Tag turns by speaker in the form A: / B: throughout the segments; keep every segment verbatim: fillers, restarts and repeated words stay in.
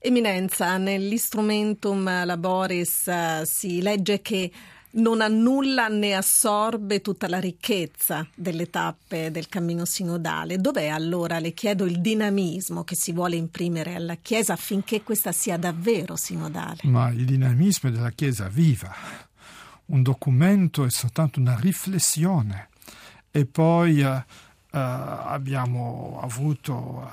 A: Eminenza, nell'Instrumentum Laboris uh, si legge che non annulla né assorbe tutta la ricchezza delle tappe del cammino sinodale. Dov'è allora, le chiedo, il dinamismo che si vuole imprimere alla Chiesa affinché questa sia davvero sinodale?
B: Ma il dinamismo è della Chiesa viva. Un documento è soltanto una riflessione. E poi uh, uh, abbiamo avuto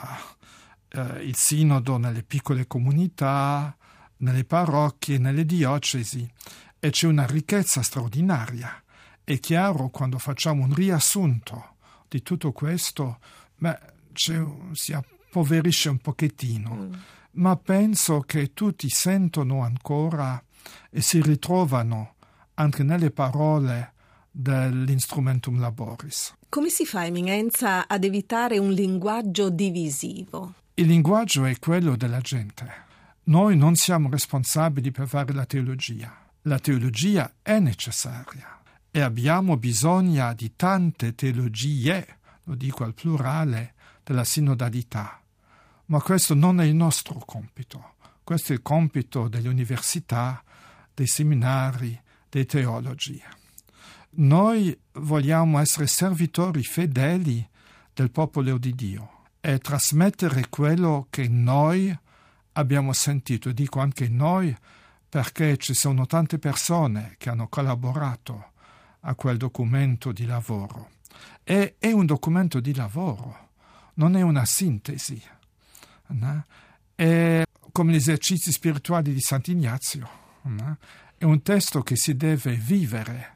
B: uh, uh, il sinodo nelle piccole comunità, nelle parrocchie, nelle diocesi. E c'è una ricchezza straordinaria. È chiaro, quando facciamo un riassunto di tutto questo, beh, c'è, si appoverisce un pochettino, mm. ma penso che tutti sentono ancora e si ritrovano anche nelle parole dell'Instrumentum Laboris.
A: Come si fa, Eminenza, ad evitare un linguaggio divisivo?
B: Il linguaggio è quello della gente. Noi non siamo responsabili per fare la teologia. La teologia è necessaria e abbiamo bisogno di tante teologie, lo dico al plurale, della sinodalità. Ma questo non è il nostro compito. Questo è il compito delle università, dei seminari, dei teologi. Noi vogliamo essere servitori fedeli del popolo di Dio e trasmettere quello che noi abbiamo sentito. Dico anche noi, perché ci sono tante persone che hanno collaborato a quel documento di lavoro. E è un documento di lavoro, non è una sintesi. No? È come gli esercizi spirituali di Sant'Ignazio. No? È un testo che si deve vivere,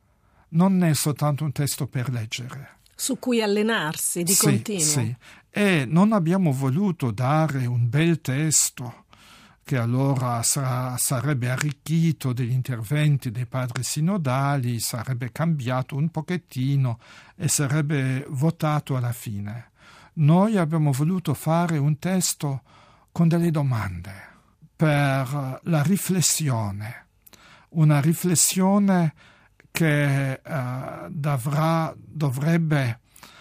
B: non è soltanto un testo per leggere.
A: Su cui allenarsi di
B: sì,
A: continuo.
B: Sì, e non abbiamo voluto dare un bel testo che allora sarà, sarebbe arricchito degli interventi dei padri sinodali, sarebbe cambiato un pochettino e sarebbe votato alla fine. Noi abbiamo voluto fare un testo con delle domande per la riflessione, una riflessione che uh, dovrà, dovrebbe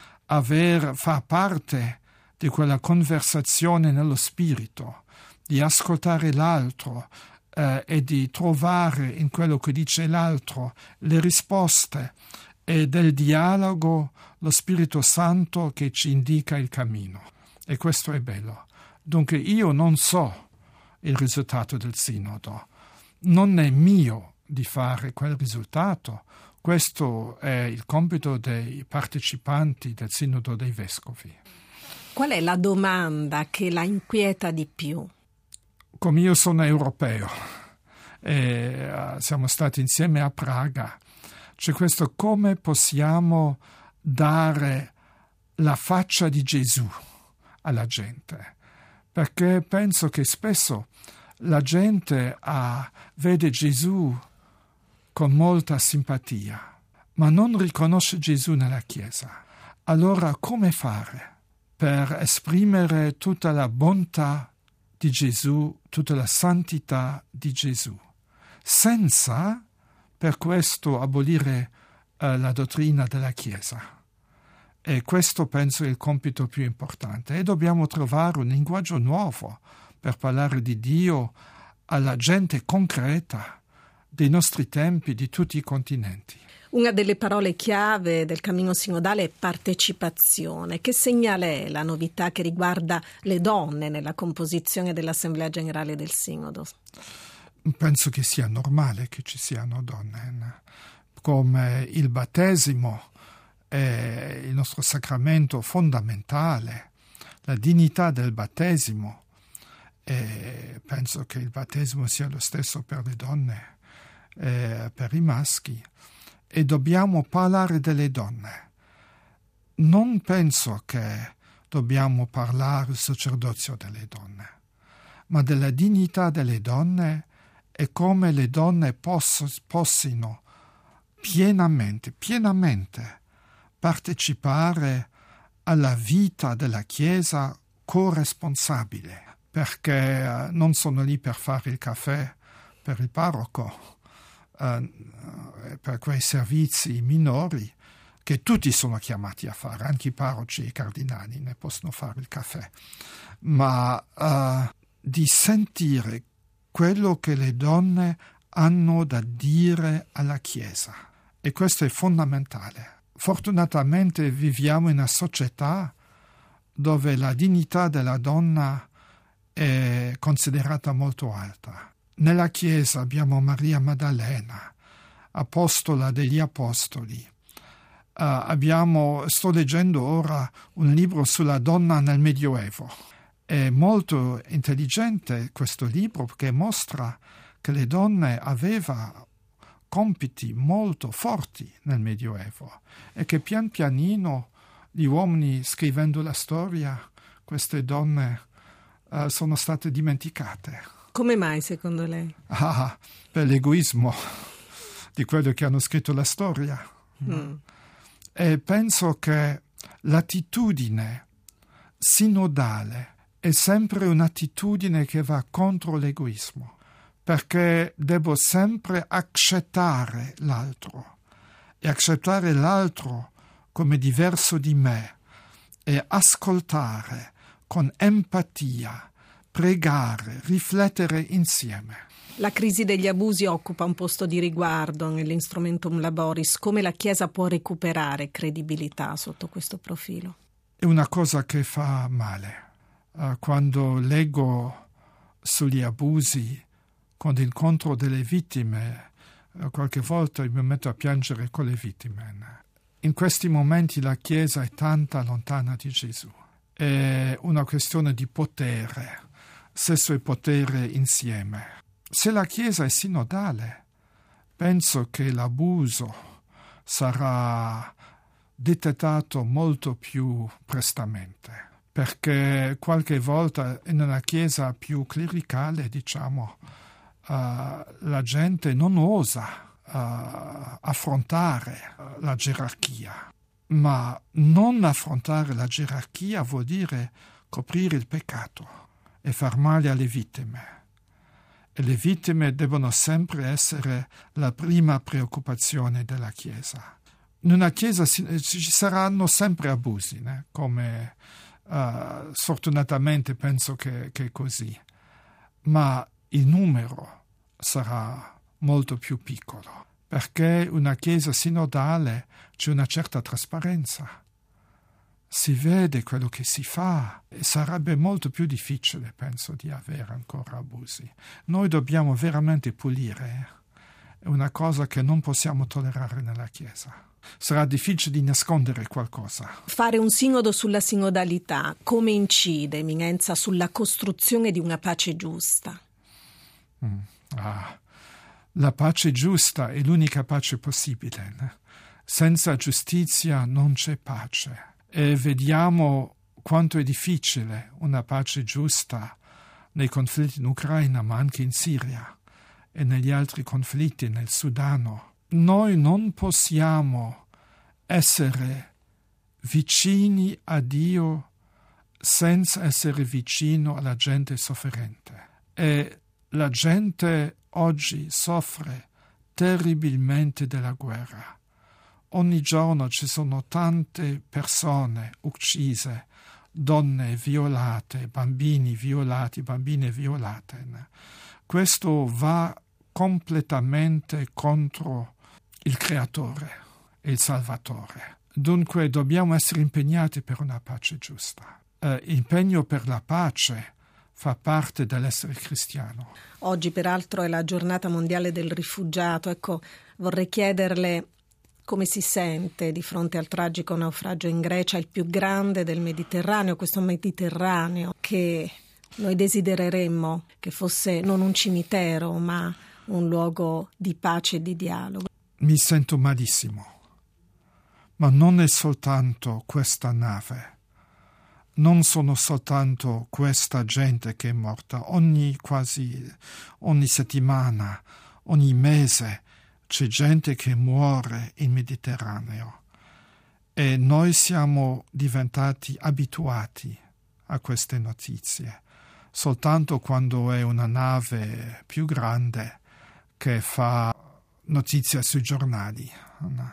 B: aver, far parte di quella conversazione nello spirito, di ascoltare l'altro eh, e di trovare in quello che dice l'altro le risposte e del dialogo lo Spirito Santo che ci indica il cammino. E questo è bello. Dunque io non so il risultato del sinodo, non è mio di fare quel risultato. Questo è il compito dei partecipanti del sinodo dei vescovi.
A: Qual è la domanda che la inquieta di più?
B: Come io sono europeo e uh, siamo stati insieme a Praga, c'è questo: come possiamo dare la faccia di Gesù alla gente? Perché penso che spesso la gente uh, vede Gesù con molta simpatia, ma non riconosce Gesù nella Chiesa. Allora come fare per esprimere tutta la bontà di Gesù, tutta la santità di Gesù, senza per questo abolire eh, la dottrina della Chiesa? E questo penso è il compito più importante. E dobbiamo trovare un linguaggio nuovo per parlare di Dio alla gente concreta dei nostri tempi, di tutti i continenti.
A: Una delle parole chiave del cammino sinodale è partecipazione. Che segnale è la novità che riguarda le donne nella composizione dell'Assemblea Generale del Sinodo?
B: Penso che sia normale che ci siano donne, come il battesimo è il nostro sacramento fondamentale, la dignità del battesimo, e penso che il battesimo sia lo stesso per le donne e per i maschi. E dobbiamo parlare delle donne. Non penso che dobbiamo parlare del sacerdozio delle donne, ma della dignità delle donne e come le donne poss- possano pienamente, pienamente partecipare alla vita della Chiesa corresponsabile, perché uh, non sono lì per fare il caffè per il parroco, Uh, per quei servizi minori che tutti sono chiamati a fare, anche i parroci e i cardinali ne possono fare il caffè, ma uh, di sentire quello che le donne hanno da dire alla Chiesa. E questo è fondamentale. Fortunatamente viviamo in una società dove la dignità della donna è considerata molto alta. Nella Chiesa abbiamo Maria Maddalena, apostola degli apostoli. Uh, abbiamo, sto leggendo ora un libro sulla donna nel Medioevo. È molto intelligente questo libro perché mostra che le donne avevano compiti molto forti nel Medioevo e che pian pianino gli uomini, scrivendo la storia, queste donne uh, sono state dimenticate.
A: Come mai, secondo lei?
B: Ah, per l'egoismo di quelli che hanno scritto la storia. Mm. E penso che l'attitudine sinodale è sempre un'attitudine che va contro l'egoismo, perché devo sempre accettare l'altro e accettare l'altro come diverso di me e ascoltare con empatia, pregare, riflettere insieme.
A: La crisi degli abusi occupa un posto di riguardo nell'Instrumentum Laboris. Come la Chiesa può recuperare credibilità sotto questo profilo?
B: È una cosa che fa male. Uh, quando leggo sugli abusi, quando incontro delle vittime, uh, qualche volta mi metto a piangere con le vittime. In questi momenti la Chiesa è tanta lontana di Gesù. È una questione di potere, sesso e potere insieme. Se la Chiesa è sinodale, penso che l'abuso sarà detettato molto più prestamente, perché qualche volta in una Chiesa più clericale, diciamo, uh, la gente non osa uh, affrontare uh, la gerarchia, ma non affrontare la gerarchia vuol dire coprire il peccato e far male alle vittime. E le vittime devono sempre essere la prima preoccupazione della Chiesa. In una Chiesa ci saranno sempre abusi, né? Come uh, sfortunatamente penso che, che è così, ma il numero sarà molto più piccolo, perché una Chiesa sinodale c'è una certa trasparenza. Si vede quello che si fa e sarebbe molto più difficile, penso, di avere ancora abusi. Noi dobbiamo veramente pulire. È una cosa che non possiamo tollerare nella Chiesa. Sarà difficile di nascondere qualcosa.
A: Fare un sinodo sulla sinodalità, come incide, Eminenza, sulla costruzione di una pace giusta?
B: Mm. Ah, la pace giusta è l'unica pace possibile. Né? Senza giustizia non c'è pace. E vediamo quanto è difficile una pace giusta nei conflitti in Ucraina, ma anche in Siria e negli altri conflitti nel Sudano. Noi non possiamo essere vicini a Dio senza essere vicino alla gente sofferente. E la gente oggi soffre terribilmente della guerra. Ogni giorno ci sono tante persone uccise, donne violate, bambini violati, bambine violate. Questo va completamente contro il Creatore e il Salvatore. Dunque dobbiamo essere impegnati per una pace giusta. Eh, impegno per la pace fa parte dell'essere cristiano.
A: Oggi peraltro è la giornata mondiale del rifugiato. Ecco, vorrei chiederle come si sente di fronte al tragico naufragio in Grecia, il più grande del Mediterraneo, questo Mediterraneo che noi desidereremmo che fosse non un cimitero, ma un luogo di pace e di dialogo.
B: Mi sento malissimo, ma non è soltanto questa nave, non sono soltanto questa gente che è morta. Ogni quasi ogni settimana, ogni mese c'è gente che muore in Mediterraneo e noi siamo diventati abituati a queste notizie. Soltanto quando è una nave più grande che fa notizia sui giornali.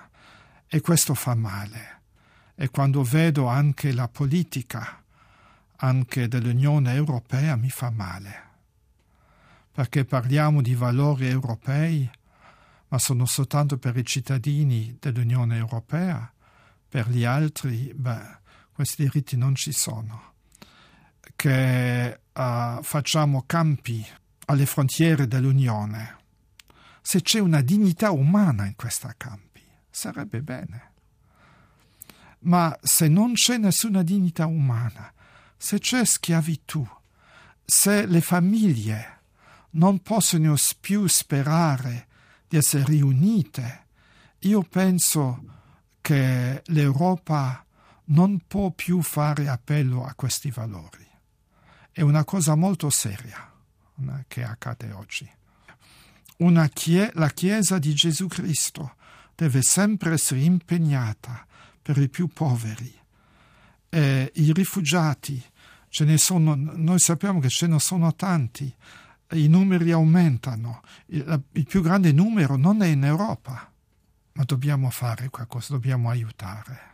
B: E questo fa male. E quando vedo anche la politica anche dell'Unione Europea mi fa male, perché parliamo di valori europei, ma sono soltanto per i cittadini dell'Unione Europea, per gli altri, beh, questi diritti non ci sono. Che uh, facciamo campi alle frontiere dell'Unione. Se c'è una dignità umana in questi campi, sarebbe bene. Ma se non c'è nessuna dignità umana, se c'è schiavitù, se le famiglie non possono più sperare di essere riunite, io penso che l'Europa non può più fare appello a questi valori. È una cosa molto seria che accade oggi. Una chie- la Chiesa di Gesù Cristo deve sempre essere impegnata per i più poveri. E i rifugiati, ce ne sono, noi sappiamo che ce ne sono tanti, i numeri aumentano, il, il più grande numero non è in Europa, ma dobbiamo fare qualcosa, dobbiamo aiutare.